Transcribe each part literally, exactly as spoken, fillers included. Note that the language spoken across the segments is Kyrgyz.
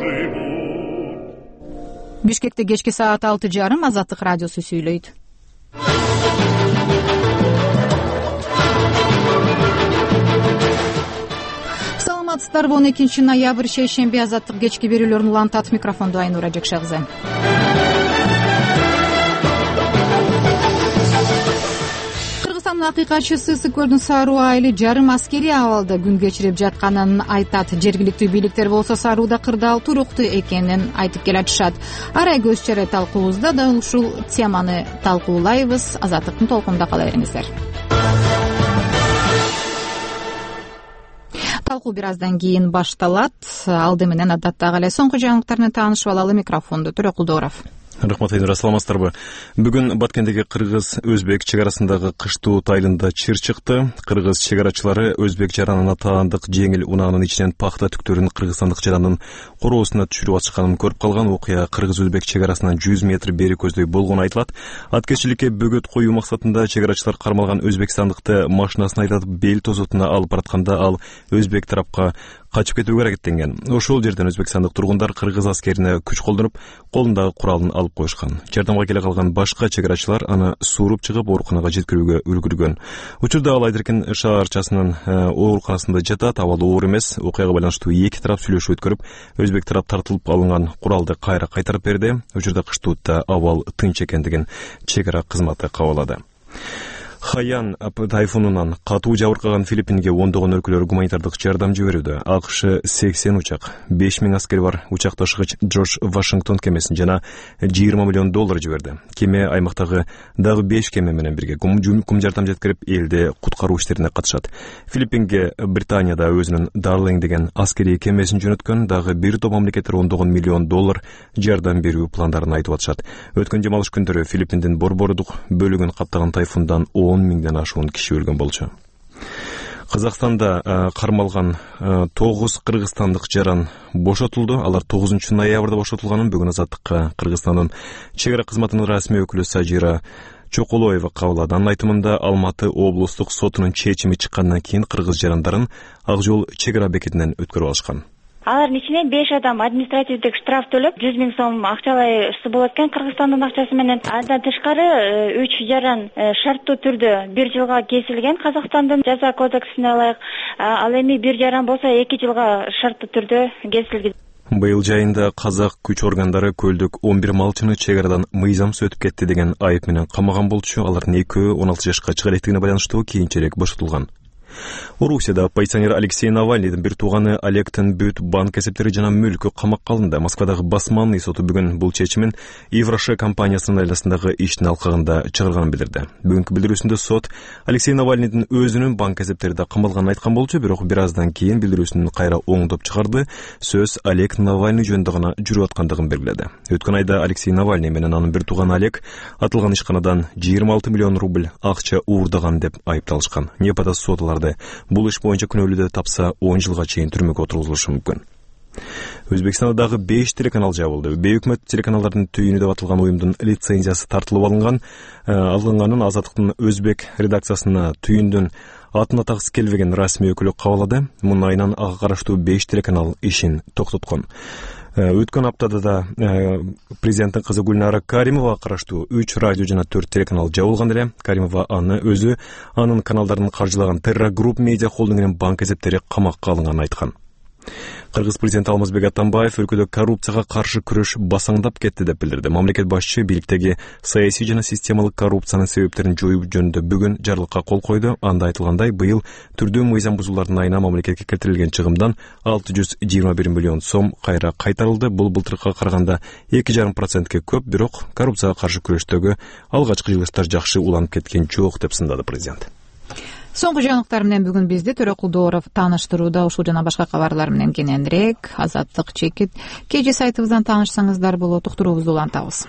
Бишкекте кечки саат алты жарым Азаттык радиосу сүйлөйт. Саламатсыздарбы? он экинчи ноябрь шейшемби Азаттык кечки берүүлөрүн улантат. Микрофондо Айнура Жекшегзе. Кыргызстандын акыйкатчысы Ысык көлдүн Саруу айылы жарым аскерий абалда күн кечирип жатканын айтат. Жергиликтүү бийликтер болсо Сарууда кырдаал туруктуу экенин айтып келатышат. Арай көз чара талкуубузда да ушул теманы талкуулайбыз. Азаттыктын толкунунда кала бериңиздер. Талкуу бир аздан кийин башталат. Алды менен адаттагы эле соңку жаңылыктар менен таанышып алалы. Микрофондо Төрөкулдууров. Рахмат, Айнура, саламатсыздарбы? Бүгүн Баткендеги кыргыз-өзбек чек арасындагы кыштуу тайылында чыр чыкты. Кыргыз чек-арачылары өзбек жаранына таандык жеңил унаанын ичинен пахта түктөрүн кыргызстандык жарандын короосуна түшүрүп атышканын көрүп калган. Окуя кыргыз-өзбек чек арасынан жүз метр бери көздөй болгону айтылат. Аткезчиликке бөгөт коюу максатында чек-арачылар кармалган өзбекстандыкты машинасына айдатып бел тозотуна алып баратканда ал өзбек тарапка качып кетүүгө аракеттенген. Ошол жерден өзбекстандык тургундар кыргыз аскерине күч колдонуп, колундагы куралын алып коюшкан. Жардамга келе калган башка чек-арачылар аны сууруп чыгып ооруканага жеткирүүгө үлгүргөн. Учурда ал Айдеркен шаарчасынын ооруканасында жатат. Абалы оор эмес. Окуяга байланыштуу эки тарап сүйлөшүү өткөрүп, өзбек тарап тартылып алынган куралды кайра кайтарып берди. Учурда кыштуутта абал тынч экендигин чек ара кызматы кабарлады. Хаян тайфунунан катуу жабыркаган Филиппинге ондогон өлкөлөр гуманитардык жардам жиберүүдө. АКШ сексен учак, беш миң аскери бар учак ташыгыч Джордж Вашингтон кемесин жана жыйырма миллион доллар жиберди. Кеме аймактагы дагы беш кеме менен бирге кум жардам жеткирип, элди куткаруу иштерине катышат. Филиппинге Британияда өзүнүн Дарлинг деген аскерий кемесин жөнөткөн. Дагы бир топ мамлекеттер ондогон миллион доллар жардам берүү пландарын айтып атышат. Өткөн жамалыш күндөрү Филиппиндин борбордук бөлүгүн каптаган тайфундан он миңден ашуун киши өлгөн болчу. Казакстанда кармалган тогуз кыргызстандык жаран бошотулду. Алар тогузунчу ноябрда бошотулганын бүгүн Азаттыкка Кыргызстандын чек ара кызматынын расмий өкүлү Сажира Чоколоева кабылады. Анын айтымында Алматы облустук сотунун чечими чыккандан кийин кыргыз жарандарын Ак Жол чек ара бекетинен өткөрүп алышкан. Алардын ичинен беш адам административдик штраф төлөп, жүз миң сом акчалай иши болот экен Кыргызстандын акчасы менен. Андан тышкары үч жаран шарттуу түрдө бир жылга кесилген Казакстандын жаза кодексине ылайык. Ал эми бир жаран болсо эки жылга шарттуу түрдө кесилген. Быйыл жайында казак күч органдары көлдүк он бир малчыны чек арадан мыйзамсыз өтүп кетти деген айып менен камаган болчу. Алардын экөө он алты жашка чыга электигине байланыштуу кийинчерээк бошотулган. Орусияда оппозиционер Алексей Навальныйдын бир тууганы Олегтин бүт банк эсептери жана мүлкү камакка алынды. Москвадагы Басманный соту бүгүн бул чечимин Евроше компаниясынын айласындагы иштин алкагында чыгарганын билдирди. Бүгүнкү билдирүүсүндө сот Алексей Навальныйдын өзүнүн банк эсептери да камалганын айткан болчу, бирок бир аздан кийин билдирүүсүн кайра оңдоп чыгарды. Сөз Олег Навальный жөнүндө гана жүрүп аткандыгын белгиледи. Өткөн айда Алексей Навальный менен анын бир тууганы Олег атылган ишканадан жыйырма алты миллион рубль акча уурдаган деп айыпталышкан. Непада соталарды бул иш боюнча күнөөлүүдө тапса он жылга чейин түрмөгө отургузулушу мүмкүн. Өзбекстанда дагы беш телеканал жабылды. Бейөкмөт телеканалдардын түйүнү деп аталган уюмдун лицензиясы тартылып алынган. Алынганын Азаттыктын өзбек редакциясына түйүндүн атын атагысы келбеген расмий өкүлү кабылады. Мунун айынан ага караштуу беш телеканал ишин токтоткон. Өткөн аптада да президенттин кызы Гүлнара Каримова караштуу үч радио жана төрт телеканал жабылган эле. Каримова аны өзү анын каналдарын каржылаган Terra Group Media холдингинин банк эсептери камакка алынганын айткан. Кыргыз президенти Алмазбек Атамбаев өлкөдө коррупцияга каршы күрөш басаңдап кетти деп билдирди. Мамлекет башчы бийликтеги саясий жана системалык коррупциянын себептерин жоюу жөнүндө бүгүн жарлыкка кол койду. Анда айтылгандай, быйыл түрдүү мыйзам бузуулардын айына мамлекетке келтирилген чыгымдан алты жүз жыйырма бир миллион сом кайра кайтарылды. Бул былтыркыга караганда эки жарым процентке көп, бирок коррупцияга каршы күрөштөгү алгачкы жылыштар жакшы уланып кеткен жок деп сындады президент. Соңку жаңылыктар менен бүгүн бизди Төрөкулдууров тааныштырууда. Ушул жана башка кабарлар менен кененирээк Азаттык чекит кежи сайтыбыздан таанышсаңыздар болот. Уктуруубузду улантабыз.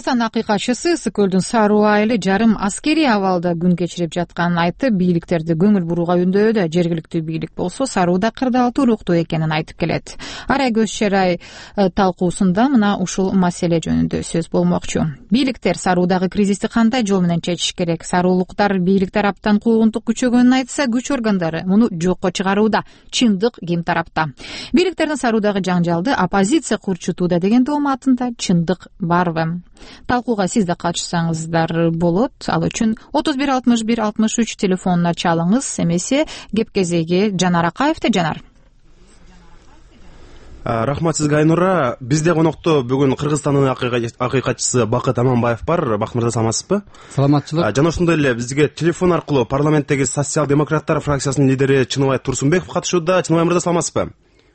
Кыргызстандын акыйкатчысы Ысык көлдүн Саруу айылы жарым аскерий абалда күн кечирип жатканын айтып, бийликтерди көңүл бурууга үндөдө. Жергиликтүү бийлик болсо Сарууда кырдаал туруктуу экенин айтып келет. Арай көз чарай талкуусунда мына ушул маселе жөнүндө сөз болмокчу. Бийликтер Саруудагы кризисти кандай жол менен чечиш керек? Саруулуктар бийлик тараптан куугунтук күчөгөнүн айтса, күч органдары муну жокко чыгарууда. Чындык ким тарапта? Бийликтердин Саруудагы жаңжалды оппозиция курчутууда деген дооматында чындык барбы? Талкууга сиз да катышсаңыздар болот. Ал үчүн отуз бир алтымыш бир алтымыш үч телефонуна чалыңыз. Эмесе кеп кезеги Жанар Акаевде. Жанар. Рахмат сизге, Айнура. Бизде конокто бүгүн Кыргызстандын акыйкатчысы Бакыт Аманбаев бар. Бакыт мырза, саламатсызбы? Саламатчылык. Жана ошондой эле бизге телефон аркылуу парламенттеги социал-демократтар фракциясынын лидери Чыныбай Турсунбеков катышууда. Чыныбай мырза, саламатсызбы?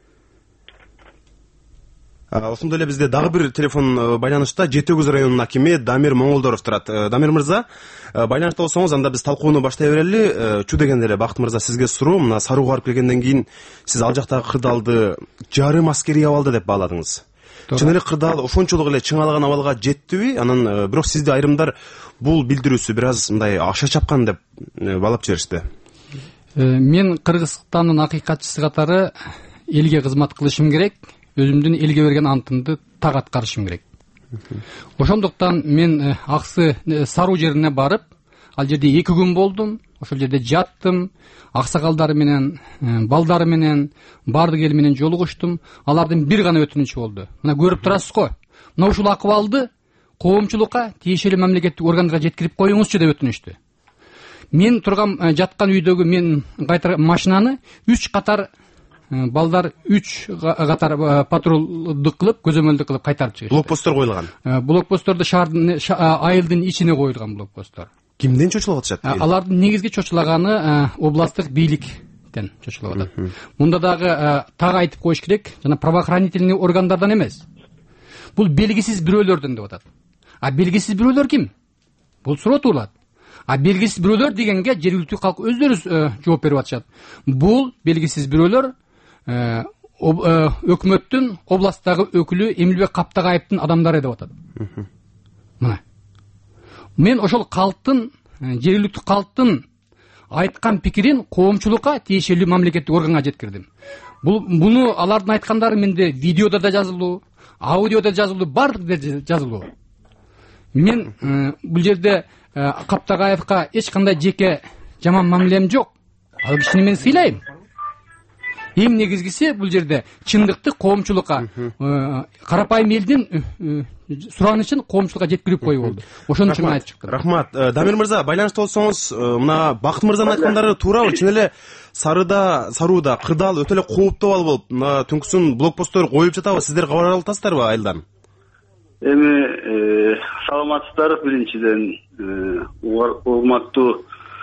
Ошондой эле бизде дагы бир телефон байланышта Жети Өгүз районунун акими Дамир Моңолдоров турат. Дамир мырза, байланышта болсоңуз, анда биз талкууну баштай берели. Чу дегенде эле Бакыт мырза, сизге суроо, мына Сарууга барып келгенден кийин сиз ал жактагы кырдаалды жарым аскерий абалда деп бааладыңыз. Чын эле кырдаал ошончолук эле чыңалган абалга жеттиби? Анан бирок сизди айрымдар бул билдирүүсү бир аз мындай аша чапкан деп баалап жиберишти. Мен Кыргызстандын акыйкатчысы катары элге кызмат кылышым керек. Өзүмдүн элге берген антымды так аткарышым керек. Ошондуктан мен аксы Саруу жерине барып, ал жерде эки күн болдум. Ошол жерде жаттым, аксакалдары менен, балдары менен, бардык эл менен жолугуштум. Алардын бир гана өтүнүчү болду. Мына көрүп турасыз го. Мына ушул акыбалды коомчулукка, тиешелүү мамлекеттик органдарга жеткирип коюңузчу деп өтүнүштү. Мен турган жаткан үйдөгү мен кайтар машинаны үч катар балдар үч катар патрулдук кылып, көзөмөлдүк кылып кайтарып чыгышты. Блокпосттор коюлган. Блокпосттор шаардын айылдын ичине коюлган блокпосттор. Кимден чочулуп атышат? Алардын негизги чочулаганы областтык бийликтен чочулуп атат. Мында дагы так айтып коюш керек, жана правоохранительный органдардан эмес. Бул белгисиз бирөөлөрдөн деп атат. А белгисиз бирөөлөр ким? Бул суроо туулат. А белгисиз бирөөлөр дегенге жергиликтүү калк өздөрү жооп берип атышат. Бул белгисиз бирөөлөр өкмөттүн областтагы өкүлү Эмилбек Каптагаевдин адамдары деп атат. Мына. Мен ошол калктын, жергиликтүү калктын айткан пикирин коомчулукка, тиешелүү мамлекеттик органга жеткирдим. Бул буну алардын айткандары менде видеодо да жазылуу, аудиодо жазылуу, бардык жазылуу. Мен бул жерде Каптагаевка эч кандай жеке жаман мамилем жок. Ал кишини мен сыйлайм. Эң негизгиси бул жерде чындыкты коомчулукка, карапайым элдин суранычын коомчулукка жеткирип коюу болду. Ошон үчүн мен айтып чыктым. Рахмат. Дамир мырза, байланышта болсоңуз, мына Бакыт мырзанын айткандары туурабы? Чын эле Сарыда, Сарууда кырдаал өтө эле кооптуу абал болуп, мына түнкүсүн блокпосттор коюлуп жатабы? Сиздер кабар алып атасыздарбы айылдан? Эми саламатсыздар, биринчиден урматтуу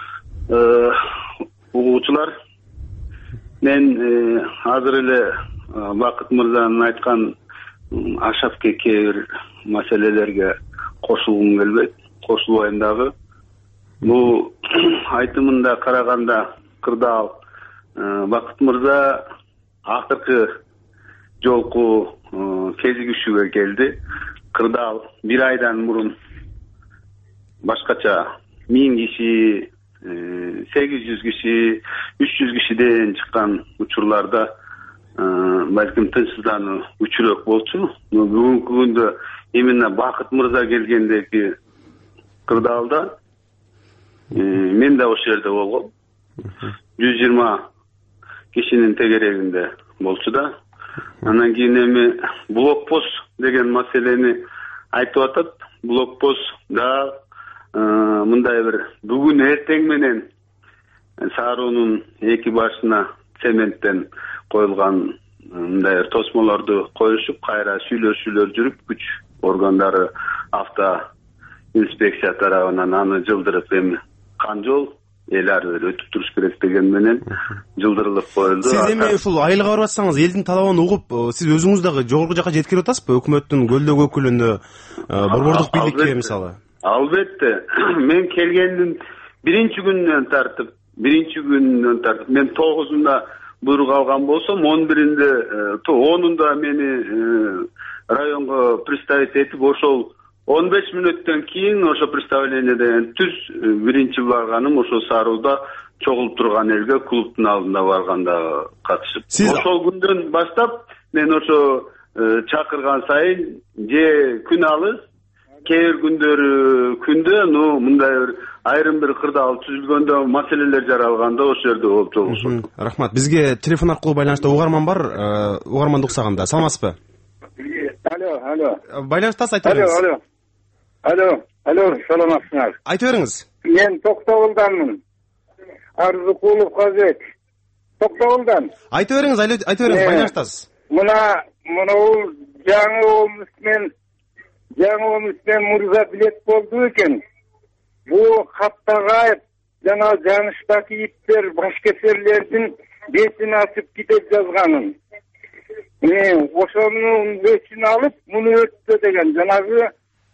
угуучулар. Мен азыр эле Бакыт мырзанын айткан ашапке кээ бир маселелерге кошулгум келбейт, кошулбайм дагы. Бул айтымында караганда кырдаал Бакыт мырза акыркы жолку кезигишүүгө келди. Кырдаал бир айдан мурун башкача миң киши, сегиз жүз киши, үч жүз кишиден чыккан учурларда балким тынчсыздануу күчүрөөк болчу. Бүгүнкү күндө именно Бакыт мырза келгендеги кырдаалда мен да ошол жерде болгом. жүз жыйырма кишинин тегерегинде болчу да. Анан кийин эми блокпост деген маселени айтып атат. Блокпост да мындай бир бүгүн эртең менен Саруунун эки башына цементтен коюлган мындай бир тосмолорду коюшуп, кайра сүйлөшүүлөр жүрүп, күч органдары авто инспекция тарабынан аны жылдырып, эми канжол эл ары бери өтүп туруш керек деген менен жылдырылып коюлду. Сиз эми ушул айылга барып атсаңыз, элдин талабын угуп, сиз өзүңүз дагы жогорку жакка жеткирип атасызбы? Өкмөттүн көлдөгү өкүлүнө, борбордук бийликке мисалы? Албетте. Мен келгендин биринчи күнүнөн тартып, биринчи күнүнөн тартып, мен тогузунда буйрук алган болсом, он биринде, онунда мени районго представить этип, ошол он беш мүнөттөн кийин ошо представлениеден түз биринчи барганым ошо Сарууда чогулуп турган элге клубдун алдына барганда катышып. Ошол күндөн баштап мен ошо чакырган сайын же күн алыс, кээ бир күндөрү күндө ну мындай бир айрым бир кырдаал түзүлгөндө маселелер жаралганда ошол жерде болуп жолугушат. Рахмат. Бизге телефон аркылуу байланышта угарман бар, угарманды уксаганда. Саламатсызбы? Алло, алло. Байланыштасыз, айта бериңиз. Алло, алло. Алло, алло, саламатсыңар. Айта бериңиз. Мен Токтогулданмын. Арзыкулов Казбек. Токтогулдан. Айта бериңиз, айта бериңиз, байланыштасыз. Мына мына жаңы облыстмен жаңы облыстмен мырза билет болду экен. Бул Каптагаев жана жаныштагы иптер башкесерлердин бетин ачып китеп жазганын. Мен ошонун бетин алып, муну өттү деген жанагы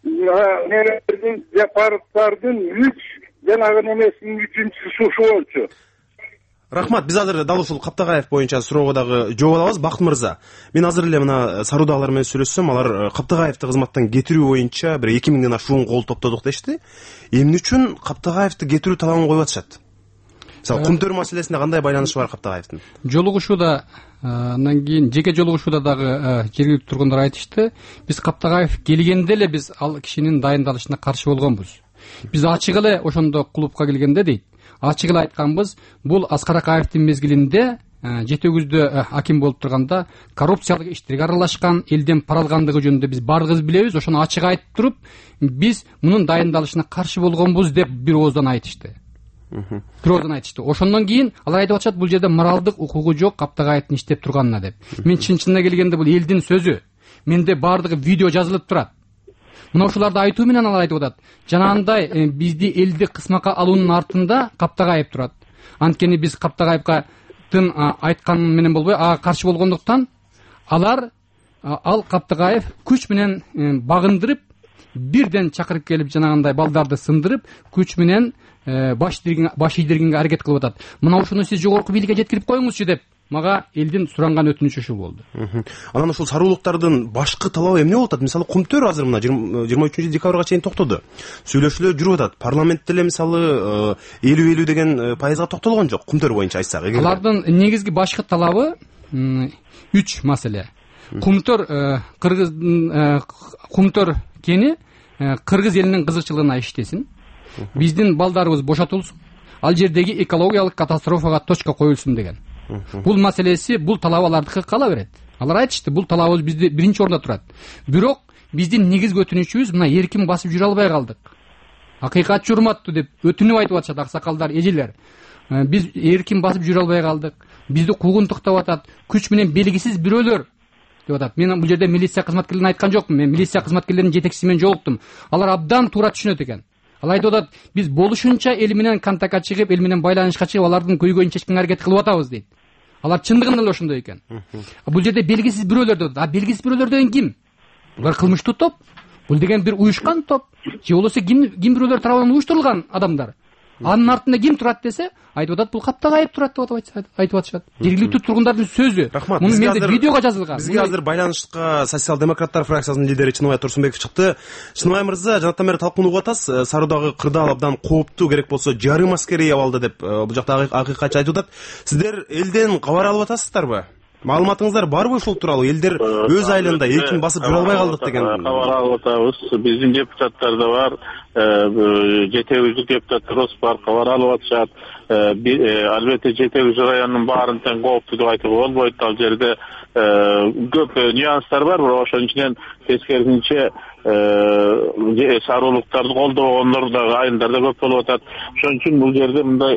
нелердин Жапаровдардын үч жанагы немесинин үчүнчүсү ушу болчу. Рахмат. Биз азыр дал ушул Каптагаев боюнча суроого дагы жооп алабыз. Бакыт мырза, мен азыр эле мына Саруудагылар менен сүйлөшсөм, алар Каптагаевди кызматтан кетирүү боюнча бир эки миңден ашуун кол топтодук дешти. Эмне үчүн Каптагаевди кетирүү талабын коюп атышат? Мисалы, Кумтөр маселесине кандай байланышы бар Каптагаевдин? Жолугушууда, андан кийин жеке жолугушууда дагы жергиликтүү тургундар айтышты. Биз Каптагаев келгенде эле биз ал кишинин дайындалышына каршы болгонбуз. Биз ачык эле ошондо клубка келгенде дейт, ачык эле айтканбыз, бул Аскар Акаевдин мезгилинде жети өгүздө аким болуп турганда коррупциялык иштерге аралашкан, элден пара алгандыгы жөнүндө биз бардыгыбыз билебиз. Ошону ачык айтып туруп, биз мунун дайындалышына каршы болгонбуз деп бир ооздан айтышты. Бир ооздан айтышты. Ошондон кийин алар айтып атышат, бул жерде моралдык укугу жок Каптагаевдин иштеп турганына деп. Мен чын-чынына келгенде бул элдин сөзү. Менде бардыгы видео жазылып турат. Мына ушуларды айтуу менен алар айтып атат. Жанагындай бизди элди кысмакка алуунун артында Каптагаев турат. Анткени биз Каптагаевга тын айткан менен болбой, ага каршы болгондуктан алар ал Каптагаев күч менен багындырып, бирден чакырып келип жанагындай балдарды сындырып, күч менен баш ийдиргенге аракет кылып атат. Мына ушуну сиз жогорку бийликке жеткирип коюңузчу деп мага элдин суранган өтүнүчү ушул болду. Анан ушул саруулуктардын башкы талабы эмне болуп атат? Мисалы, Кумтөр азыр мына жыйырма үчүнчү декабрга чейин токтоду. Сүйлөшүүлөр жүрүп атат. Парламентте эле мисалы элүү элүү деген пайызга токтолгон жок. Кумтөр боюнча айтсак. Алардын негизги башкы талабы үч маселе. Кумтөр Кыргыздын Кумтөр кени Кыргыз элинин кызыкчылыгына иштесин. Биздин балдарыбыз бошотулсун. Ал жердеги экологиялык катастрофага точка коюлсун деген. Бул маселеси, бул талап алардыкы кала берет. Алар айтышты, бул талабыбыз бизде биринчи орунда турат. Бирок биздин негизги өтүнүчүбүз мына эркин басып жүрө албай калдык. Акыйкат журматтуу деп өтүнүп айтып атышат аксакалдар, эжелер. Биз эркин басып жүрө албай калдык. Бизди куугунтуктап атат, күч менен белгисиз бирөөлөр деп атат. Мен бул жерде милиция кызматкерлерин айткан жокмун. Мен милиция кызматкерлеринин жетекчиси менен жолуктум. Алар абдан туура түшүнөт экен. Алар айтып атат, биз болушунча эл менен контактка чыгып, эл менен байланышка чыгып, алардын көйгөйүн чечкенге аракет кылып атабыз дейт. Алар чындыгында эле ошондой экен. Бул жерде белгисиз бирөөлөр деп атат. А белгисиз бирөөлөр деген ким? Булар кылмыштуу топ. Бул деген бир уюшкан топ. Же болбосо ким ким бирөөлөр тарабынан уюштурулган адамдар. Анын артында ким турат десе, айтып атат, бул Каптагаев турат деп айтып атышат. Жергиликтүү тургундардын сөзү. Муну менде видеого жазылган. Бизге азыр байланышка социал-демократтар фракциясынын лидери Чыныбай Турсунбеков чыкты. Чыныбай мырза, жанаттан бери талкууну угуп атасыз. Саруудагы кырдаал абдан кооптуу, керек болсо жарым аскерий абалда деп бул жакта акыйкатчы айтып атат. Сиздер элден кабар алып атасыздарбы? Маалыматыңыздар барбы ушул тууралуу? Элдер өз айылында эркин басып жүрө албай калдык деген. Кабар алып атабыз. Биздин депутаттар да бар. Жетегүздүк депутаттар бар, кабар алып атышат. Албетте Жетегүз районунун баарын тең кооптуу деп айтууга болбойт. Ал жерде көп нюанстар бар, бирок ошонун ичинен тескерисинче саруулуктарды колдогондор дагы айылдарда көп болуп атат. Ошон үчүн бул жерде мындай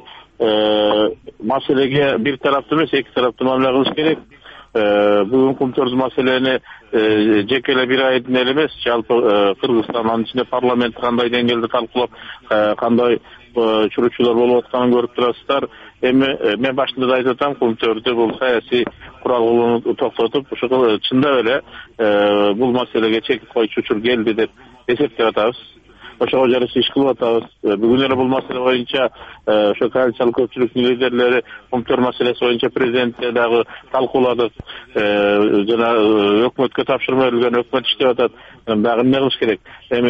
маселеге бир тараптуу эмес, эки тараптуу мамиле кылыш керек. Бүгүн Кумтөрдүн маселени жеке эле бир айдын эле эмес, жалпы Кыргызстан, анын ичинде парламент кандай деңгээлде талкуулап, кандай чуручулар болуп атканын көрүп турасыздар. Эми мен башында да айтып атам, Кумтөрдө бул саясий курал колдонууну токтотуп, ушул чындап эле бул маселеге чек коюучу учур келди деп эсептеп атабыз. ошого жараша иш кылып атабыз. Бүгүн эле бул маселе боюнча ошо коалициялык көпчүлүктүн лидерлери Кумтөр маселеси боюнча президентте дагы талкууладык. Жана өкмөткө тапшырма берилген, өкмөт иштеп атат. Дагы эмне кылыш керек? Эми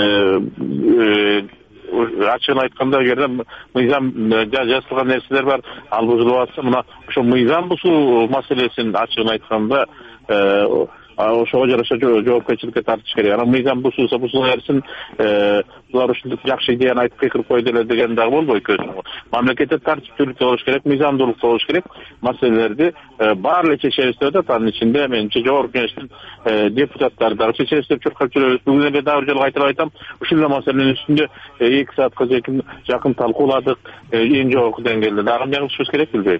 ачыгын айтканда эгерде мыйзам жазылган нерселер бар, ал бузулуп атса, мына ошо мыйзам бузуу маселесин ачыгын айтканда ошого жараша жоопкерчиликке тартыш керек. Анан мыйзам бузулса бузула берсин, булар ушинтип жакшы идеяны айтып кыйкырып койду эле деген дагы болбойт. Мамлекетте тартиптүүлүктө болуш керек, мыйзамдуулукта болуш керек. Маселелерди баары эле чечебиз деп атат. Анын ичинде менимче жогорку кеңештин депутаттары дагы чечебиз деп чуркап жүрөбүз. Бүгүн эле дагы бир жолу кайталап айтам, ушул эле маселенин үстүндө эки саатка жакын талкууладык, эң жогорку деңгээлде. Дагы эмне кылышыбыз керек билбейм.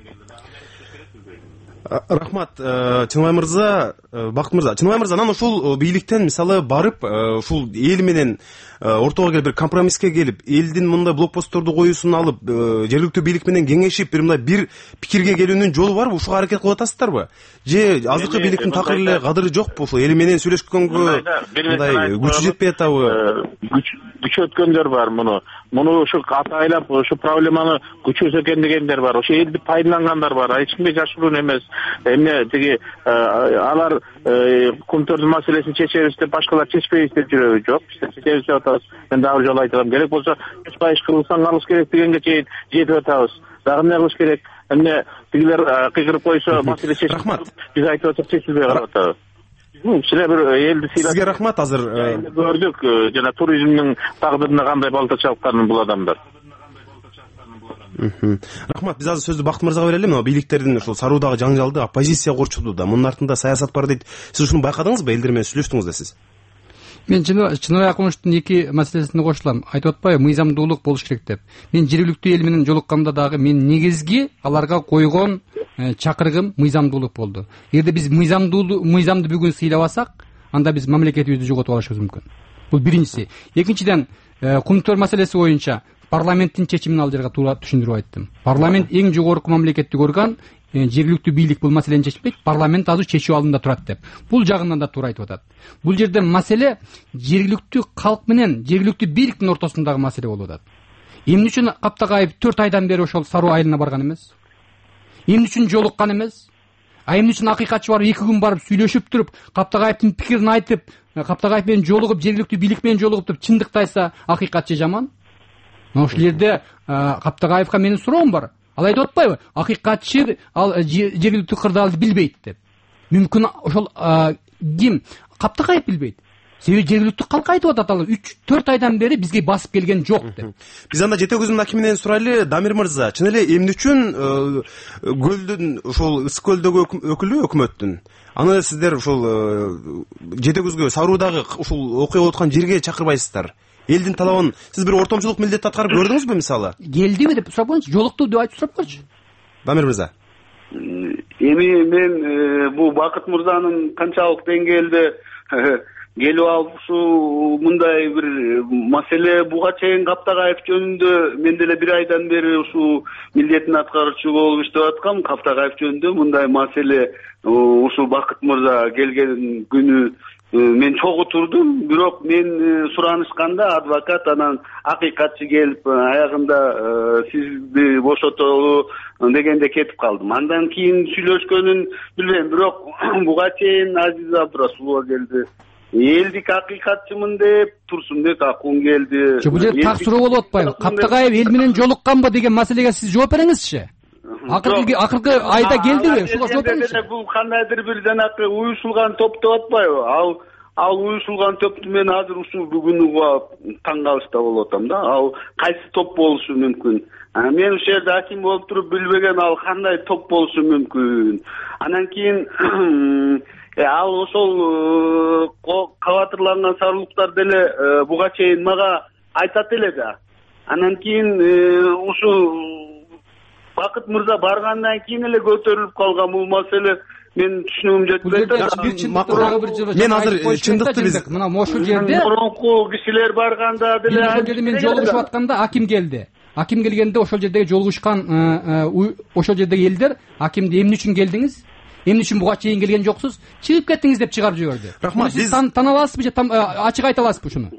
Рахмат, Чыныбай мырза, Бакыт мырза. Чыныбай мырза, анан ушул бийликтен мисалы барып, ушул эл менен ортого келип бир компромисске келип, элдин мындай блокпостторду коюусун алып, жергиликтүү бийлик менен кеңешип, бир мындай бир пикирге келүүнүн жолу барбы? Ушуга аракет кылып атасыздарбы? Же азыркы бийликтин такыр эле кадыры жокпу? Ушул эл менен сүйлөшкөнгө мындай күчү жетпей атабы? Күч өткөндөр бар муну. Муну ушу атайлап, ушу проблеманы күчөсө экен дегендер бар. Ошо элди пайдалангандар бар. Эч кимге жашыруун эмес. Эмне тиги алар Кумтөрдүн маселесин чечебиз деп, башкалар чечпейбиз деп жүрөбү? Жок, чечебиз деп атабыз. Мен дагы бир жолу айтам, керек болсо үч пайыз кыргызстан алыш керек дегенге чейин жетип атабыз. Дагы эмне кылыш керек? Эмне тигилер кыйгырып койсо, маселе чечилип, рахмат. Биз айтып атсак чечилбей калып атабыз. Силер бир элди сыйлап. Сизге рахмат. Азыр көрдүк жана туризмдин тагдырына кандай балта чалканын бул адамдар. Рахмат. Биз азыр сөздү Бакыт мырзага берели. Мына бийликтердин ушул Саруудагы жаңжалды оппозиция корчулууда. Мунун артында саясат бар дейт. Сиз ушуну байкадыңызбы? Элдер менен сүйлөштүңүз да сиз? Мен Чыныбай Акмыштын эки маселесине кошулам. Айтып атпайбы, мыйзамдуулук болуш керек деп. Мен жергиликтүү эл менен жолукканда дагы мен негизги аларга койгон чакырыгым мыйзамдуулук болду. Эгерде биз мыйзамдуулук мыйзамды бүгүн сыйлабасак, анда биз мамлекетибизди жоготуп алышыбыз мүмкүн. Бул биринчиси. Экинчиден, Кумтөр маселеси боюнча парламенттин чечимин ал жерге туура түшүндүрүп айттым. Парламент эң жогорку мамлекеттик орган, жергиликтүү бийлик бул маселени чечпейт, парламент азыр чечүү алдында турат деп. Бул жагынан да туура айтып атат. Бул жерде маселе жергиликтүү калк менен жергиликтүү бийликтин ортосундагы маселе болуп атат. Эмне үчүн Каптагаев төрт айдан бери ошол Саруу айылына барган эмес? Эмне үчүн жолуккан эмес? А эмне үчүн акыйкатчы барып эки күн барып сүйлөшүп туруп, Каптагаевдин пикирин айтып, Каптагаев менен жолугуп, жергиликтүү бийлик менен жолугуп туруп чындыкты айтса, акыйкатчы жаман? Ошол жерде Каптагаевга менин суроом бар. Ал айтып атпайбы? Акыйкатчы ал жергиликтүү кырдаалды билбейт деп. Мүмкүн ошол ким? Каптагаев билбейт. Себеби жергиликтүү калк айтып атат, ал үч төрт айдан бери бизге басып келген жок деп. Биз анда Жете көзүнүн акиминен сурайлы. Дамир мырза, чын эле эмне үчүн көлдүн ошол Ысык көлдөгү өкүлү өкмөттүн аны сиздер ошол Жете көзгө Саруудагы ушул окуя болуп аткан жерге чакырбайсыздар? Элдин талабын сиз бир ортомчулук милдетти аткарып көрдүңүзбү мисалы? Келдиби деп сурап койчу, жолукту деп айтып сурап койчу. Дамир мырза. Эми мен бул Бакыт мырзанын канчалык деңгээлде келип алып ушу мындай бир маселе буга чейин Каптагаев жөнүндө мен деле бир айдан бери ушу милдетин аткаруучу болуп иштеп аткам. Каптагаев жөнүндө мындай маселе ушул Бакыт мырза келген күнү мен чогуу турдум, бирок мен суранышканда адвокат анан акыйкатчы келип аягында сизди бошотолу дегенде кетип калдым. Андан кийин сүйлөшкөнүн билбейм, бирок буга чейин Азиз Абдурасулова келди. Элдик акыйкатчымын деп Турсунбек Акун келди. Бул жерде так суроо болуп атпайбы? Каптагаев эл менен жолукканбы деген маселеге сиз жооп бериңизчи. Акыркы акыркы айда келдиби? Ушуга жооп бериңизчи. Бул кандайдыр бир жанакы уюшулган топ деп атпайбы? Ал ал уюшулган топту мен азыр ушул бүгүн угуп таң калышта болуп атам да. Ал кайсы топ болушу мүмкүн? Мен ушул жерде аким болуп туруп билбеген ал кандай топ болушу мүмкүн? Анан кийин ал ошол кабатырланган сарылыктар деле буга чейин мага айтат эле да. Анан кийин ушул Бакыт мырза баргандан кийин эле көтөрүлүп калган бул маселе мен түшүнүгүм жетпейт. Мен азыр чындыкты биз мына ошол жерде мурунку кишилер барганда деле мен жолугушуп атканда аким келди. Аким келгенде ошол жердеги жолугушкан ошол жердеги элдер акимди эмне үчүн келдиңиз? эмне үчүн буга чейин келген жоксуз, чыгып кеттиңиз деп чыгарып жиберди. Рахмат. Сиз тана аласызбы же ачык айта аласызбы ушуну?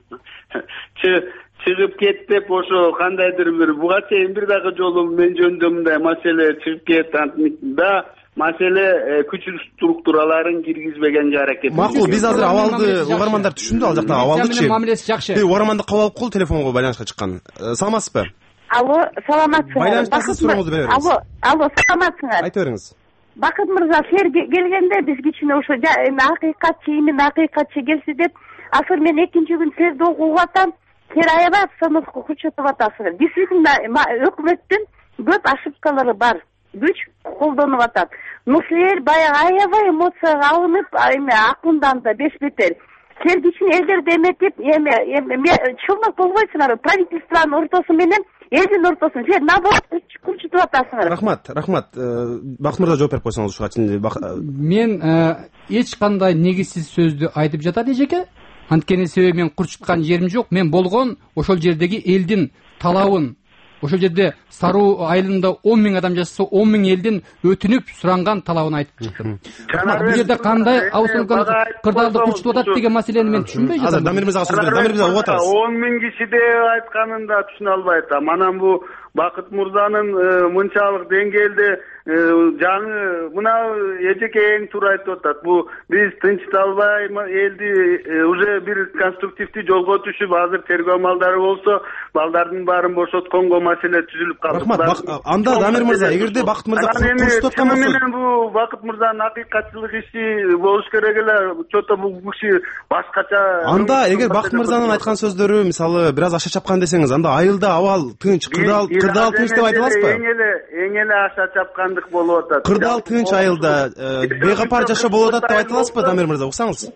Чыгып кетти деп ошо кандайдыр бир буга чейин бир дагы жолу мен жөнүндө мындай маселе чыгып кетти да, маселе күч структураларын киргизбегенге аракет. Макул, биз азыр абалды угармандар түшүндү, ал жакта абалдычы. Мамилеси жакшы. Угарманды кабыл алып кол, телефонго байланышка чыккан. Саламатсызбы? Алло, саламатсызбы? Байланыштасыз, сурооңузду бере бериңиз. Алло, алло, саламатсыңар? Айта бериңиз. Бакыт мырза, сер келгенде биз кичине ошо акыйкатчы, имин акыйкатчы келси деп, азыр мен экинчи күн серди угуп атам, сер аябай обстановка кучутуп атасыздар. Действительно, өкмөттүн көп ошибкалары бар, күч колдонуп атат. Но силер баягы аябай эмоцияга алынып, эме акынданды беш бетер. Сер кичине элдерди эметип, эме эме чылмак болбойсуңар, правительствонун ортосу менен элдин ортосун сер наоборот курчутуп атасыңар. Рахмат, рахмат. Бакыт мырза жооп берип койсоңуз ушуга. Мен эч кандай негизсиз сөздү айтып жатат эжеке. Анткени себеби мен курчуткан жерим жок. Мен болгон ошол жердеги элдин талабын, ошол жерде Саруу айылында он миң адам жашаса, он миң элдин өтүнүп суранган талабын айтып чыктым. Бул жерде кандай Аусулган кырдаалды курчутуп атат деген маселени мен түшүнбөй жатам. Азыр Дамир мырзага сөз берем. Дамир мырза угуп атабыз. он миң киши деп айтканын да түшүнө албай атам. Анан бу Бакыт мырзанын мынчалык деңгээлде жаңы мына эжеке эң туура айтып атат. Бу биз тынчталбай элди уже бир конструктивдүү жолго түшүп, азыр тергөө малдары болсо, балдардын баарын бошотконго маселе түзүлүп калды. Рахмат. Анда Дамир мырза, эгерде Бакыт мырза курчутуп аткан болсо, менен бу Бакыт мырзанын акыйкатчылык иши болуш керек эле. Чото бул киши башкача. Анда эгер Бакыт мырзанын айткан сөздөрү, мисалы, бир аз аша чапкан десеңиз, анда айылда абал тынч, кырдаал кырдаал тынч деп айта аласызбы? Эң эле эң эле аша чапкандык болуп атат. Кырдаал тынч айылда бейгапар жашоо болуп атат деп айта аласызбы, Дамир мырза? Уксаңыз.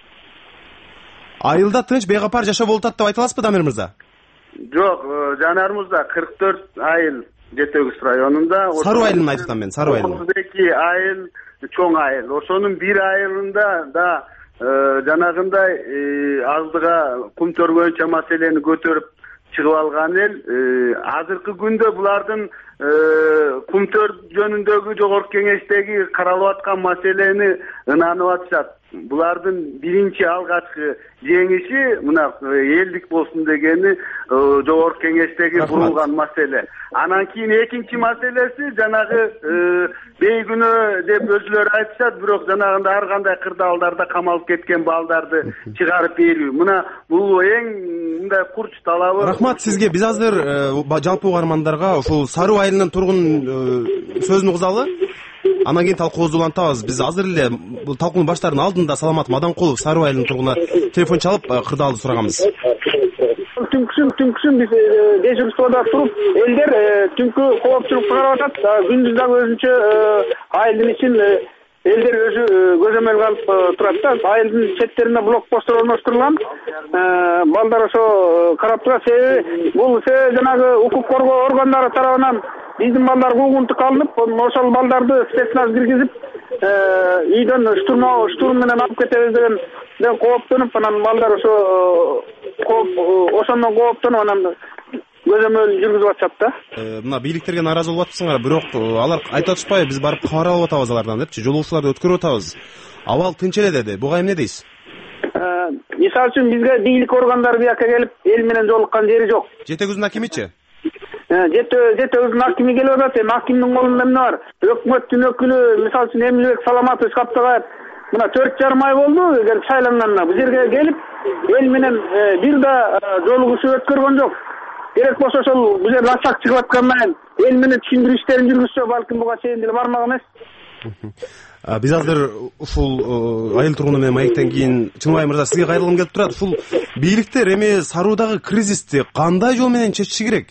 Айылда тынч, бейгапар жашоо болуп атат деп айта аласызбы, Дамир мырза? Жок, жанарыбызда кырк төрт айыл Жети Өз районунда. Саруу айылын айтып атам мен, Саруу айылын. отуз эки айыл чоң айыл. Ошонун бир айылында да жанагындай алдыга кум төргөнчө маселени көтөрүп чыгып алган эл. Азыркы күндө булардын кумтөр жөнүндөгү жогорку кеңештеги каралып аткан маселени ынанып атышат. Булардын биринчи алгачкы жеңиши мына элдик болсун дегени жогорку кеңештеги бурулган маселе. Анан кийин экинчи маселеси жанагы бейгүнөө деп өзүлөрү айтышат, бирок жанагында ар кандай кырдаалдарда камалып кеткен балдарды чыгарып берүү. Мына бул эң мындай курч талабы. Рахмат сизге. Биз азыр жалпы угармандарга ушул Саруу айылынын тургун сөзүн угузалы. Анан кийин талкуубузду улантабыз. Биз азыр эле бул талкуунун баштарынын алдында Саламат Маданкулов Саруу айылынын тургуна телефон чалып кырдаалды сураганбыз. Түнкүсүн түнкүсүн биз дежурствода туруп, элдер түнкү коопчулукка карап атат. Күндүз дагы өзүнчө айылдын ичин элдер өзү көзөмөл калып турат да. Айылдын четтерине блокпосттор орноштурулган. Балдар ошо карап турат. Себеби бул жанагы укук коргоо органдары тарабынан биздин балдар куугунтук алынып, ошол балдарды спецназ киргизип, үйдөн штурм штурм менен алып кетебиз деген кооптонуп, анан балдар ошо ошондон кооптонуп, анан көзөмөл жүргүзүп атышат да. Мына бийликтерге нааразы болуп атпсыңар, бирок алар айтып атышпайбы, биз барып кабар алып атабыз алардан депчи, жолугуучуларды өткөрүп атабыз. Абал тынч эле деди. Буга эмне дейсиз? Мисалы үчүн бизге бийлик органдары бияка келип, эл менен жолуккан жери жок. Жети Өзүнүн акимичи? Жети Өзүнүн акими келип атат, эми акимдин колунда эмне бар? Өкмөттүн өкүлү, мисалы үчүн Эмилбек Саламатович Каптагаев мына төрт жарым ай болду эгер шайланганына. Бул жерге келип, эл менен бир да жолугушуу өткөргөн жок. Керек болсо ошол бул жерде ачак чыгып аткан менен эл менен түшүндүрүү иштерин жүргүзсө, балким буга чейин деле бармак эмес. Биз азыр ушул айыл тургуну менен маектен кийин Чыныбай мырза сизге кайрылгым келип турат. Ушул бийликтер эми Саруудагы кризисти кандай жол менен чечиши керек?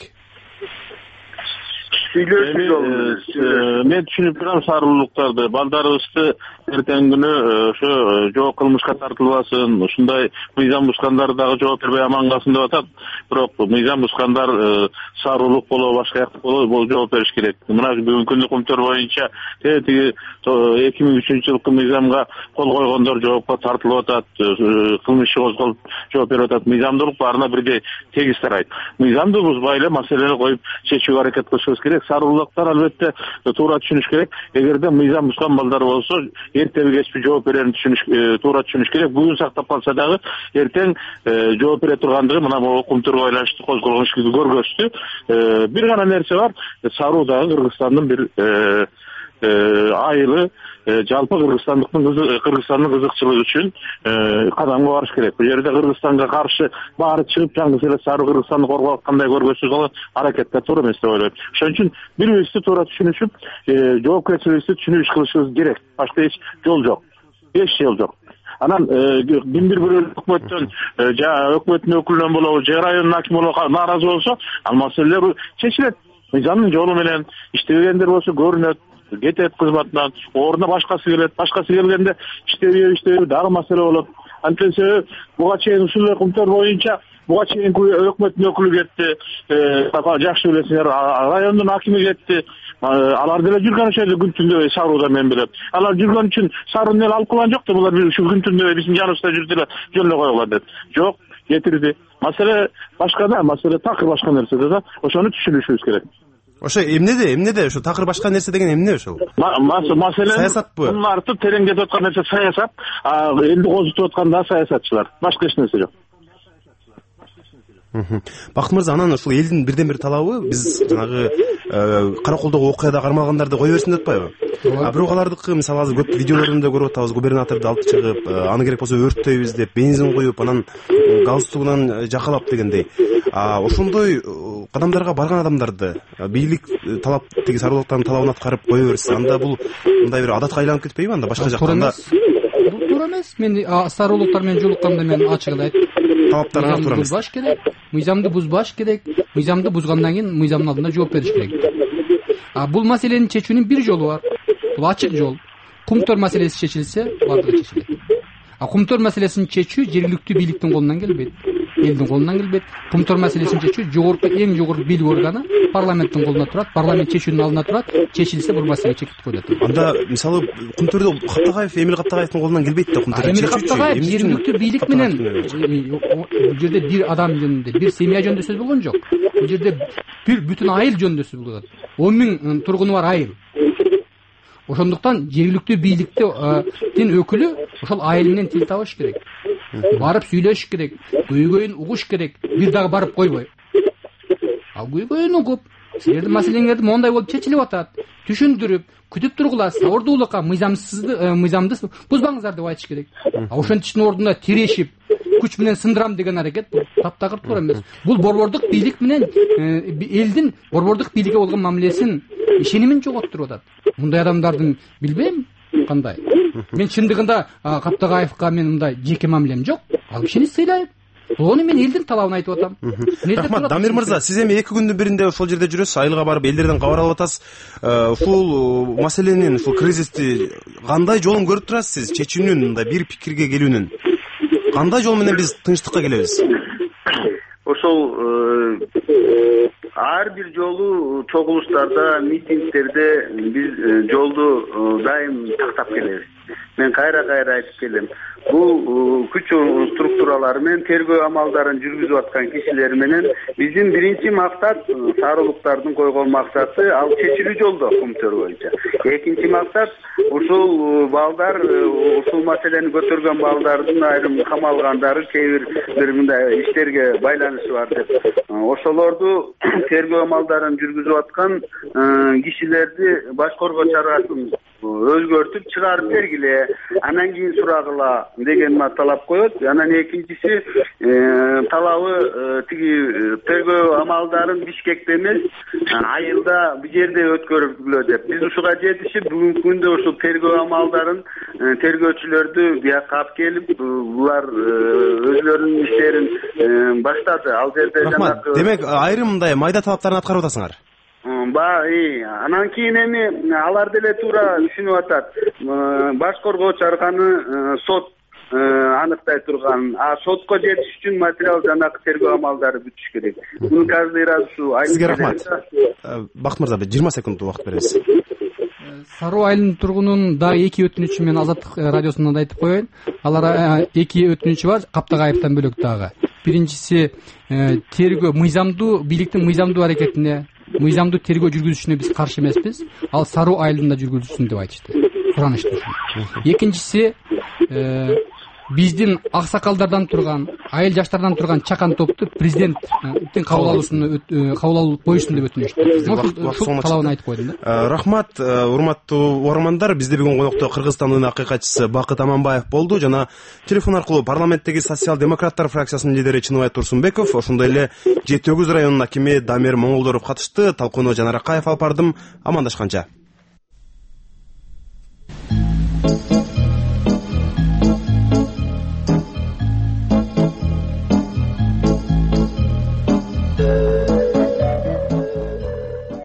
Сүйлөшүү жолу. Мен түшүнүп турам сарылуулуктарды. Балдарыбызды эртеңки күнү ошо жооп кылмышка тартылбасын, ушундай мыйзам бузгандар дагы жооп бербей аман калсын деп атат. Бирок мыйзам бузгандар сарылык болобу, башка жактык болобу, бул жооп бериш керек. Мына бүгүнкү күндү Кумтөр боюнча тиги эки миң үчүнчү жылкы мыйзамга кол койгондор жоопко тартылып атат, кылмыш иши козголуп жооп берип атат. Мыйзамдуулук баарына бирдей тегиз тарайт. Мыйзамды бузбай эле маселени коюп чечүүгө аракет кылышыбыз керек. Сарылыктар албетте туура түшүнүш керек. Эгерде мыйзам бузган балдар болсо, эртеби кечпи жооп берерин түшүнүш туура түшүнүш керек. Бүгүн сактап калса дагы эртең жооп бере тургандыгы мына могу Кумтөргө байланыштуу козголгон ишти көргөздү. Бир гана нерсе бар, Саруу дагы Кыргызстандын бир айылы, жалпы Кыргызстандыктын Кыргызстандын кызыкчылыгы үчүн кадамга барыш керек. Бул жерде Кыргызстанга каршы баары чыгып жаңгысы эле Саруу Кыргызстанды коргоп аткандай көргөзсөз болгон аракеттер туура эмес деп ойлойм. Ошон үчүн бири бирибизди туура түшүнүшүп, жоопкерчилигибизди түшүнүп иш кылышыбыз керек. Башка эч жол жок. Эч жол жок. Анан ким бир бирөө өкмөттөн, өкмөттүн өкүлүнөн болобу, же райондун акими болобу нааразы болсо, ал маселелер чечилет. Мыйзамдын жолу менен иштебегендер болсо көрүнөт, кетет кызматынан, ордуна башкасы келет, башкасы келгенде иштебей иштебей дагы маселе болот. Антесе буга чейин ушул Кумтөр боюнча буга чейин өкмөттүн өкүлү кетти, жакшы билесиңер, райондун акими кетти. Алар деле жүргөн ошол күн түндө Сарууда мен билем. Алар жүргөн үчүн Сарууну эле алып калган жок да, булар ушу күн түндө биздин жаныбызда жүрдү эле жөн эле койгула деп. Жок, кетирди. Маселе башка да, маселе такыр башка нерседе да. Ошону түшүнүшүбүз керек. Ошо эмнеде, эмнеде ошо такыр башка нерсе деген эмне ошол? Маселе саясатпы? Мунун арты терең кетип аткан нерсе саясат, элди козутуп аткан да саясатчылар. Башка эч нерсе жок. Бакыт мырза, анан ушул элдин бирден бир талабы биз жанагы Караколдогу окуяда кармалгандарды кое берсин деп атпайбы? А бирок алардыкы, мисалы азыр көп видеолорунда көрүп атабыз, губернаторду алып чыгып, аны керек болсо өрттөйбүз деп, бензин куюп, анан галстугунан жакалап дегендей. А ошондой кадамдарга барган адамдарды бийлик талап, тиги Сарылыктардын талабын аткарып кое берсе, анда бул мындай бир адатка айланып кетпейби анда башка жакта? Бул туура эмес. Мен Сарылыктар менен жолукканда мен ачык эле айттым. Талаптарга туура эмес. Бузбаш керек. Мыйзамды бузбаш керек. Мыйзамды бузгандан кийин мыйзамдын алдында жооп бериш керек. А бул маселени чечүүнүн бир жолу бар. Бул ачык жол. Кумтөр маселеси чечилсе, бардыгы чечилет. А Кумтөр маселесин чечүү жергиликтүү бийликтин колунан келбейт. Элдин колунан келбейт. Кумтөр маселесин чечүү жогорку, эң жогорку бийлик органы парламенттин колунда турат. Парламент чечүүнүн алдында турат. Чечилсе бул маселе чекит коюлат. Анда мисалы Кумтөрдө Каптагаев, Эмил Каптагаевдин колунан келбейт да Кумтөр. Эмил Каптагаев жергиликтүү бийлик менен бул жерде бир адам жөнүндө, бир семья жөнүндө сөз болгон жок. Бул жерде бир бүтүн айыл жөнүндө сөз болуп атат. он миң тургуну бар айыл. Ошондуктан жергиликтүү бийликтин өкүлү ошол айыл менен тил табыш керек. Барып сүйлөшүш керек, көйгөйүн угуш керек, бир дагы барып койбой. Ал көйгөйүн угуп, силердин маселеңерди мондай болуп чечилип атат, түшүндүрүп, күтүп тургула, ордуулукка мыйзамсызды мыйзамды бузбаңыздар деп айтыш керек. А ошентиштин ордуна тирешип, күч менен сындырам деген аракет бул таптакыр туура эмес. Бул борбордук бийлик менен элдин борбордук бийликке болгон мамилесин, ишенимин жоготтуруп атат. Мындай адамдардын билбейм кандай. Мен чындыгында Каптагаевка мен мындай жеке мамилем жок. Ал кишини сыйлайм. Ону мен элдин талабын айтып атам. Рахмат, Дамир мырза, сиз эми эки күндүн биринде ошол жерде жүрөсүз, айылга барып элдерден кабар алып атасыз. Ушул маселенин, ушул кризисти кандай жолун көрүп турасыз сиз? Чечүүнүн, мындай бир пикирге келүүнүн кандай жол менен биз тынчтыкка келебиз? Ошол ар бир жолу чогулуштарда, митингдерде биз жолду дайым тактап келебиз. Мен кайра кайра айтып келем. Бул күч структуралары менен тергөө амалдарын жүргүзүп аткан кишилер менен биздин биринчи максат, Сарылыктардын койгон максаты ал чечилүү жолдо Кумтөр боюнча. Экинчи максат ушул балдар, ушул маселени көтөргөн балдардын айрым камалгандары кээ бир мындай иштерге байланышы бар деп ошолорду тергөө амалдарын жүргүзүп аткан кишилерди башкоргоо чарасын өзгөртүп чыгарып бергиле, анан кийин сурагыла деген талап коет. Анан экинчиси талабы тиги тергөө амалдарын Бишкекте эмес, айылда бир жерде өткөргүлө деп. Биз ушуга жетишип бүгүнкү күндө ушул тергөө амалдарын тергөөчүлөрдү бияка алып келип, булар өзлөрүнүн иштерин баштады. Ал жерде жанагы демек айрым мындай майда талаптарын аткарып атасыңар. баягы анан кийин эми алар деле туура түшүнүп атат. Баш коргоочу арканы сот аныктай турган, а сотко жетиш үчүн материал жанагы тергөө амалдары бүтүш керек. Муну каждый раз ушу сизге рахмат. Бакыт мырза, жыйырма секунд убакыт беребиз. Саруу айылынын тургунунун дагы эки өтүнүчү мен Азаттык радиосунан айтып коеюн. Алар эки өтүнүчү бар, Каптагаевден бөлөк дагы. Биринчиси тергөө мыйзамдуу бийликтин мыйзамдуу аракетине, мыйзамдуу тергөө жүргүзүшүнө биз каршы эмеспиз. Ал Саруу айылында жүргүзүлсүн деп айтышты. Суранышты. Экинчиси биздин аксакалдардан турган, айыл жаштардан турган чакан топту президенттин кабыл алуусуна кабыл алуу коюшсун деп өтүнүштү. Ушул талабын айтып койдум да. Рахмат, урматтуу угармандар. Бизде бүгүн конокто Кыргызстандын акыйкатчысы Бакыт Аманбаев болду жана телефон аркылуу парламенттеги социал-демократтар фракциясынын лидери Чыныбай Турсунбеков, ошондой эле Жети Өгүз районунун акими Дамир Моңолдоров катышты. Талкууну Жанар Акаев алып бардым. Амандашканча.